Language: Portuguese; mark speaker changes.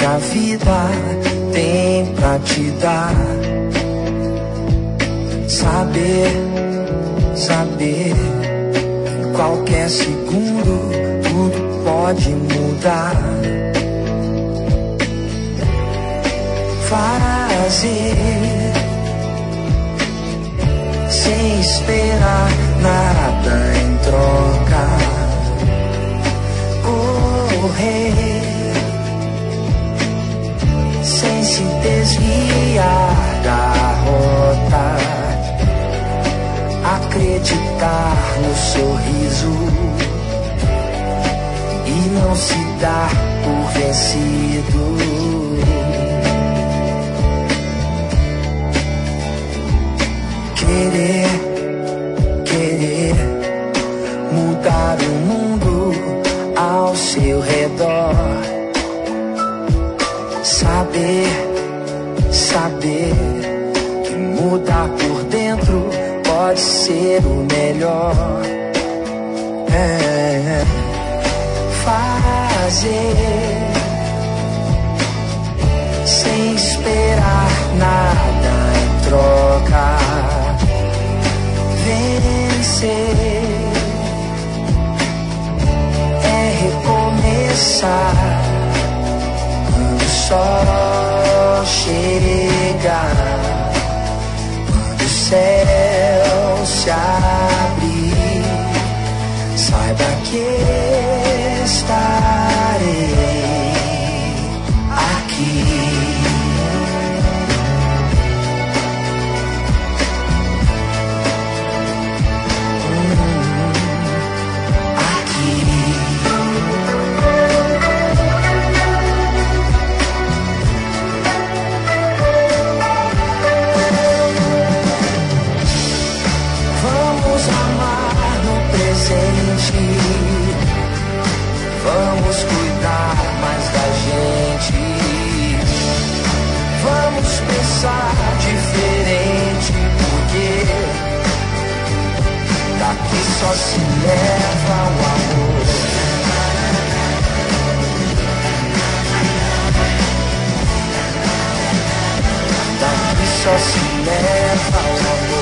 Speaker 1: a vida tem pra te dar. Saber, em qualquer segundo tudo pode mudar. Fazer sem esperar nada em troca. Correr sem se desviar da rota. Acreditar no sorriso e não se dar por vencido. Querer mudar o mundo ao seu redor. Saber que mudar por dentro pode ser o melhor. Fazer sem esperar nada em troca. Vencer é recomeçar. Quando o sol chega, quando o céu se abrir, saiba que estarei aqui. Vamos cuidar mais da gente. Vamos pensar diferente, porque daqui só se leva o amor. Daqui só se leva o amor.